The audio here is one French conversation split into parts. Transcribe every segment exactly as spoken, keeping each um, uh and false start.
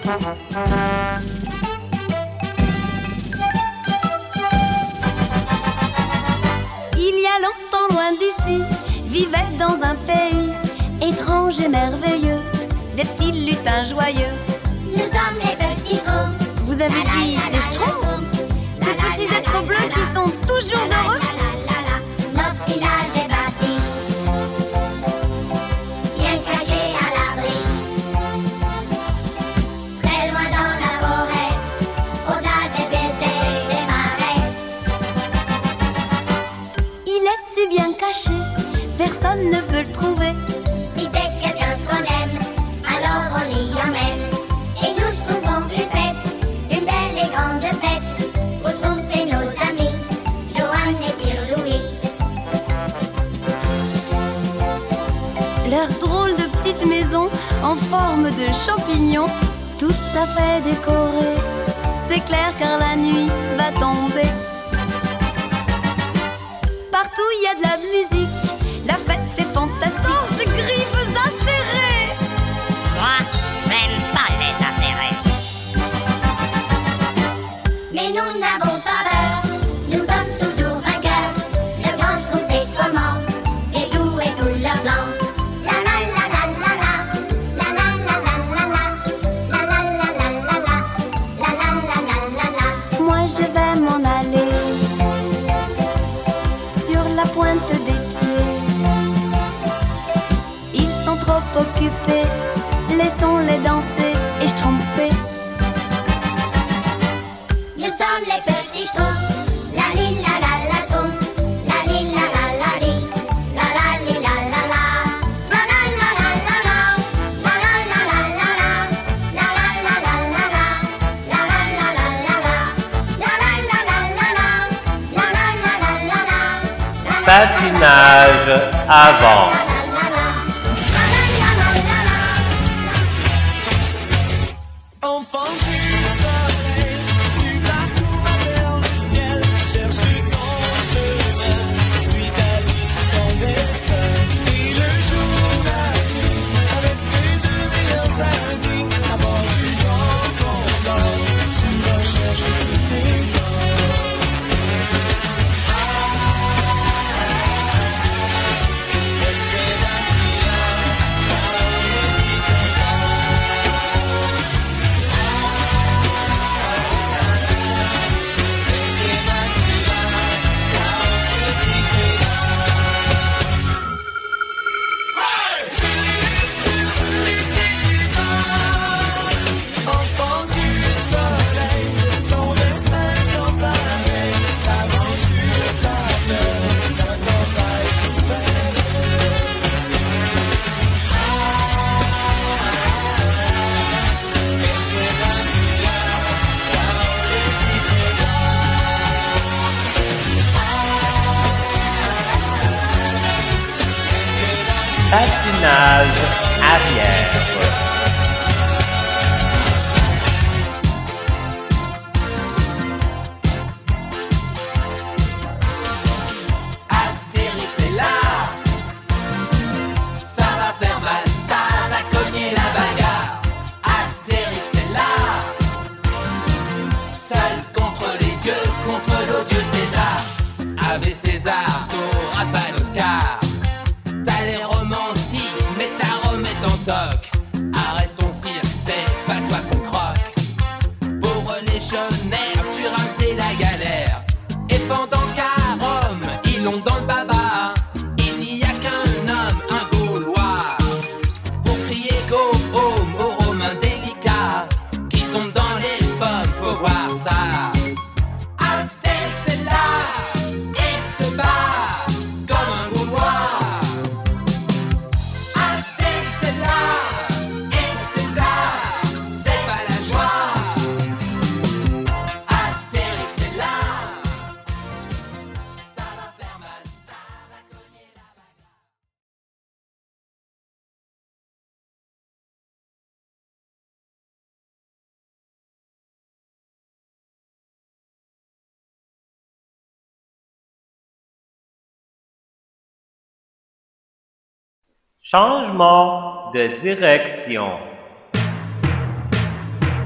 Il y a longtemps loin d'ici, vivait dans un pays étrange et merveilleux, des petits lutins joyeux. Nous sommes les petits schtroumpfs. Vous avez dit les schtroumpfs? Ces petits êtres bleus qui sont toujours heureux. Notre village est bâti, bien caché à l'abri, très loin dans la forêt, au-delà des baisers et des marais. Il est si bien caché, personne ne peut le trouver. Si c'est quelqu'un qu'on aime, alors on l'y emmène. Et nous schtroumpfons une fête, une belle et grande fête, où Schtroumpf et nos amis, Johan et Pierre-Louis. Leur drôle de petite maison en forme de champignon, tout à fait décorée. C'est clair car la nuit va tomber. Partout il y a de la musique, la fête est fantastique. Oh, ces griffes acérées! Moi, j'aime pas les acérés. Mais nous n'avons pas peur, nous sommes toujours vainqueurs. Le grand Schtroumpf sait comment déjouer tout leur plan. La la la la la la, la la la la la la, la la la la la la, la la la la la la. Moi je vais m'en aller sur la pointe des pieds. Ils sont trop occupés, laissons-les danser et schtroumpfer. Nous sommes les petits Schtroumpfs, la li la la la Schtroumpf, la li la la la li, la la li la la la, la la la la la la, la la la la la la, la la la la la la, la la la la la la, la la la la la la, la la la la la la. Patinage avant. Enfant du soleil, tu parcours vers le ciel, cherche ton chemin, suis ta vie, c'est ton destin. Et le jour arrive, avec tes deux meilleurs amis, à bord du grand condor, tu recherches ce que t'es dans. Enfant du soleil, ton destin sans pareil, l'aventure t'appelle, ta tempête nouvelle. Et c'est parti là, dans les idées. Patinage arrière. Astérix est là, ça va faire mal, ça va cogner la bagarre. Astérix est là, seul contre les dieux, contre l'odieux César. Ave César, t'auras pas l'Oscar. T'as l'air romantique, mais ta Rome est en toc. Arrête ton cirque, c'est pas toi qu'on croque. Pauvre légionnaire, tu rames, c'est la galère. Et pendant qu'à Rome, ils l'ont dans le baba, il n'y a qu'un homme, un Gaulois, pour crier go home aux Romains délicats qui tombent dans les pommes, faut voir ça. Astérix est là, il se bat comme un Gaulois. Astérix est là, et pour César, c'est pas la joie. Astérix est là, ça va faire mal, ça va cogner la bagarre. Changement de direction.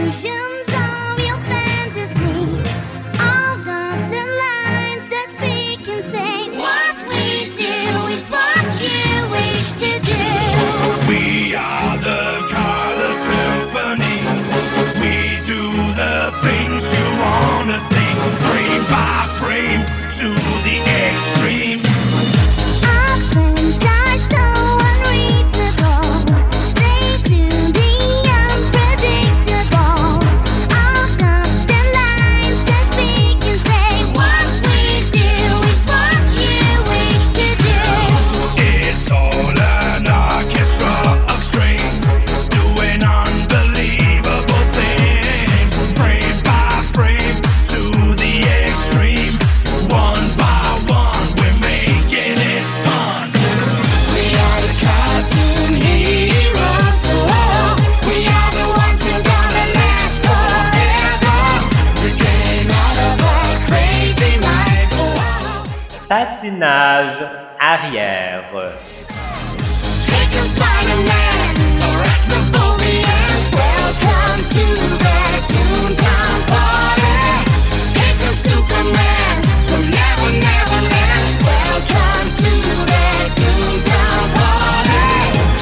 Illusions of your fantasy, all dots and lines that speak and say, what we do is what you wish to do. We are the color symphony. We do the things you wanna sing, frame by frame to the extreme. Our friends are so unreasonable. They do the unpredictable. All dots and lines that speak and say, what we do is what you wish to do. It's all an orchestra of strings, doing unbelievable things, frame by frame to the extreme. One by one, we're making it fun. We are the cartoon heroes, oh, we are the ones who gonna last forever. We came out of our crazy mind, oh. Patinage arrière. Take a Spider-Man, arachnophobian. Welcome to the Toontown Party. Take a Superman from Never Never Land. Welcome to the Toontown Party.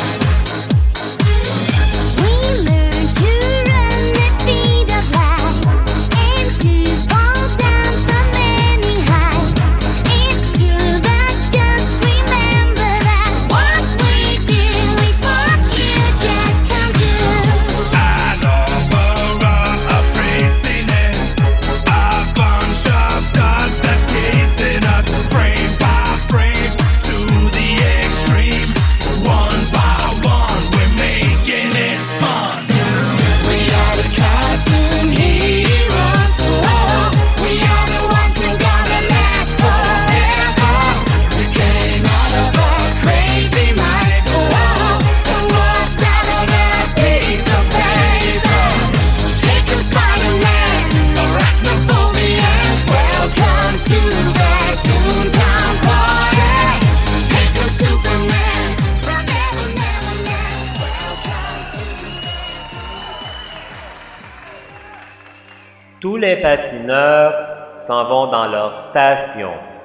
We learn to run at speed of light and to fall down from any height. It's true, but just remember that what we do is what you just can't do. An opera of craziness, a bunch of dots that's chasing us, frame by frame to the extreme. One by one, we're making it fun. We are the cartoon heroes, oh, we are the ones who gonna last forever. We came out of our crazy mind, oh, and walked out on a piece of paper. Take a Spider-Man, arachnophobian. Welcome to the Toontown Party. Take a Superman from Never Never Land. Welcome to Tous les patineurs s'en vont dans leur station.